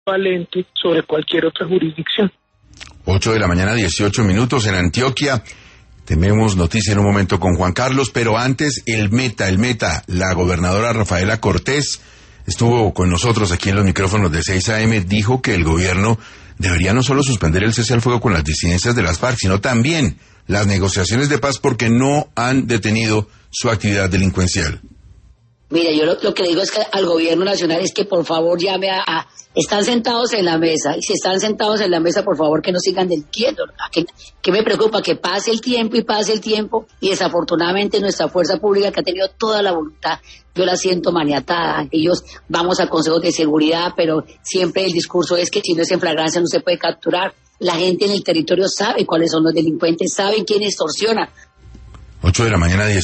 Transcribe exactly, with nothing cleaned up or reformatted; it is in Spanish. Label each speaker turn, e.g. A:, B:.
A: valente sobre cualquier otra jurisdicción.
B: ocho de la mañana, dieciocho minutos en Antioquia. Tenemos noticia en un momento con Juan Carlos, pero antes el Meta, el Meta, la gobernadora Rafaela Cortés estuvo con nosotros aquí en los micrófonos de seis A M, dijo que el gobierno debería no solo suspender el cese al fuego con las disidencias de las FARC, sino también las negociaciones de paz porque no han detenido su actividad delincuencial.
C: Mira, yo lo, lo que le digo es que al gobierno nacional es que por favor llame a, a... Están sentados en la mesa, y si están sentados en la mesa, por favor que no sigan delinquiendo. ¿Qué, qué me preocupa? Que pase el tiempo y pase el tiempo, y desafortunadamente nuestra fuerza pública, que ha tenido toda la voluntad, yo la siento maniatada. Ellos vamos a consejos de seguridad, pero siempre el discurso es que si no es en flagrancia no se puede capturar. La gente en el territorio sabe cuáles son los delincuentes, saben quién extorsiona.
B: ocho de la mañana, diez